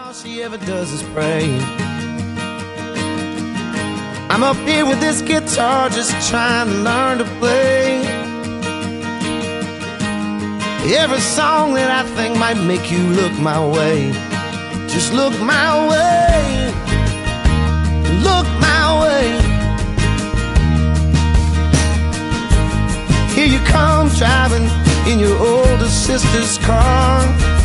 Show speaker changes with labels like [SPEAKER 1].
[SPEAKER 1] All she ever does is pray. I'm up here with this guitar just trying to learn to play. Every song that I think might make you look my way, just look my way, look my way. Here you come driving in your older sister's car.